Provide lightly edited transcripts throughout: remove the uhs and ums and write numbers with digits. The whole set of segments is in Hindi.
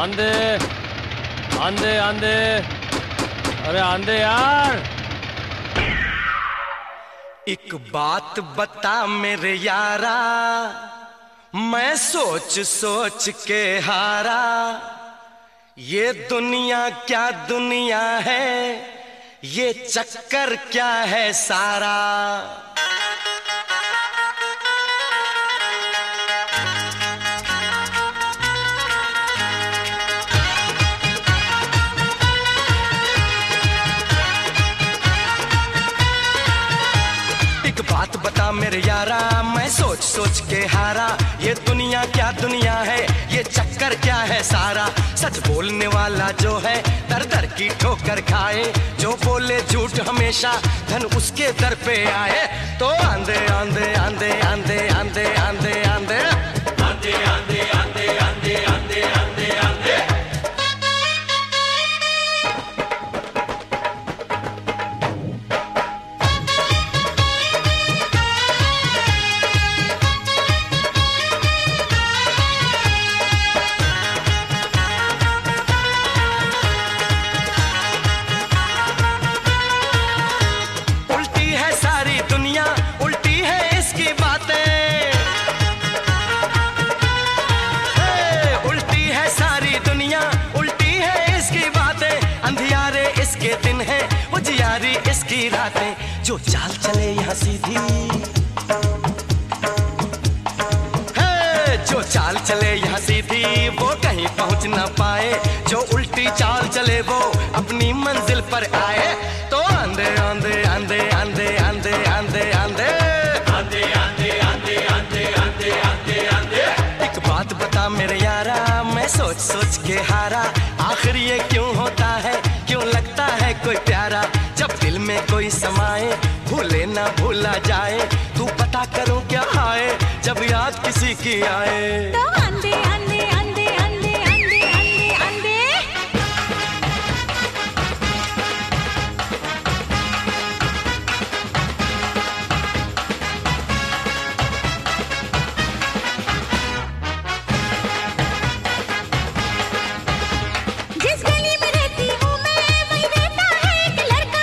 आंधे आंधे आंधे, अरे आंधे यार। एक बात बता मेरे यारा, मैं सोच सोच के हारा। ये दुनिया क्या दुनिया है, ये चक्कर क्या है सारा। बात बता मेरे यारा, मैं सोच सोच के हारा। ये दुनिया क्या दुनिया है, ये चक्कर क्या है सारा। सच बोलने वाला जो है दर दर की ठोकर खाए, जो बोले झूठ हमेशा धन उसके दर पे आए। तो आंधे आंधे आंधे आंधे आंधे आंधे आंधे आंधे आंधे आंधे आंधे आंधे आंधे आंधे। इसकी रातें जो चाल चले यहाँ सीधी है, जो चाल चले यहाँ सीधी वो कहीं पहुँच ना पाए। जो उल्टी चाल चले वो अपनी मंजिल पर आए। तो आंधे आंधे आंधे आंधे आंधे आंधे आंधे आंधे आंधे आंधे आंधे आंधे आंधे आंधे। एक बात बता मेरे यारा, मैं सोच सोच के हारा। आखिर ये क्यों होता है, क्यों लगता है कोई प्यारा। जब दिल में कोई समाए भूले ना भूला जाए। तू पता करूं क्या आए जब याद किसी की आए। तो आंधे आंधे आंधे आंधे आंधे आंधे आंधे। जिस गली में रहती हूँ मैं वही रहता है एक लड़का।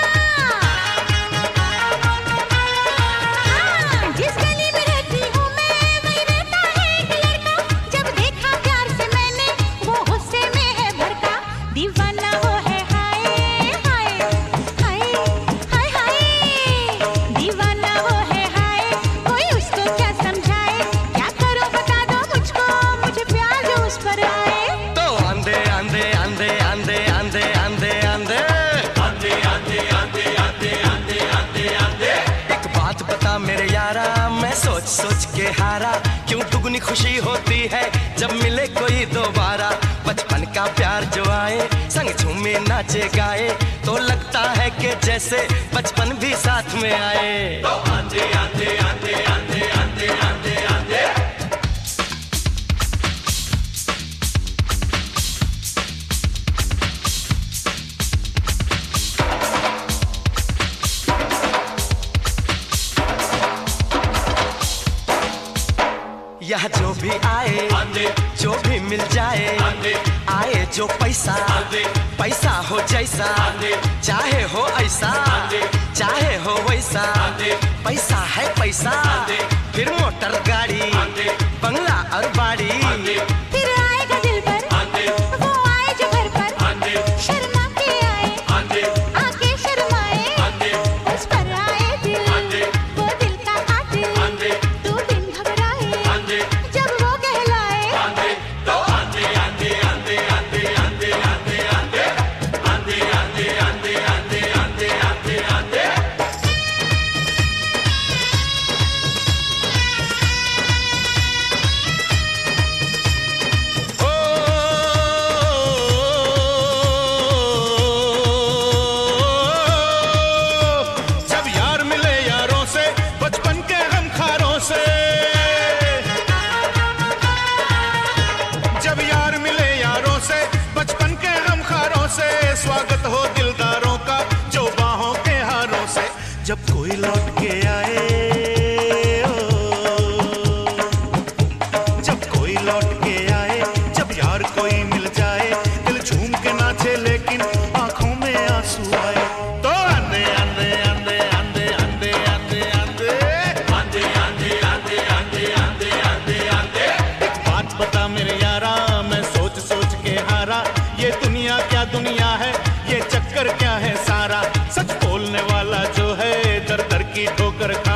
जिस गली में रहती हूँ मैं वही रहता है एक लड़का। जब देखा प्यार से मैंने वो गुस्से में है भड़का। दीवाना वो है हाय हाय हाय हाय हाय। दीवाना वो है हाय, कोई उसको क्या समझाए। क्या करूँ बता दो मुझको, मुझे प्यार जो उस पर आए। तो आंधे आंधे आंधे आंधे आंधे आंधे आंधे आंधे आंधे आंधे आंधे आंधे आंधे आंधे। एक बात बता मेरे यारा, मैं सोच सोच के हारा। क्यों दुगनी खुशी होती है जब मिले कोई दोबारा। बचपन का प्यार जो आए संग झूमे नाचे गाए, तो लगता है कि जैसे बचपन भी साथ में आए। तो आंधे आंधे आंधे आंधे आंधे आंधे आंधे। यहाँ जो भी आए जो भी मिल जाए, आए जो पैसा पैसा हो जैसा, चाहे हो ऐसा चाहे हो वैसा। पैसा है पैसा, फिर मोटर गाड़ी बंगला और बाड़ी। फिर आएगा दिल पर वो आए जो घर पर। शर्मा के आए आके शर्माए, उस पर आए दिल वो दिल का कातिल। तू बिन घबराए जब वो कहलाए। तो आंधे आंधे आंधे आंधे आंधे आंधे आंधे आंधे आंधे आंधे आंधे आंधे आंधे आंधे। मगर क्या है सारा, सच बोलने वाला जो है दर दर की ठोकर खा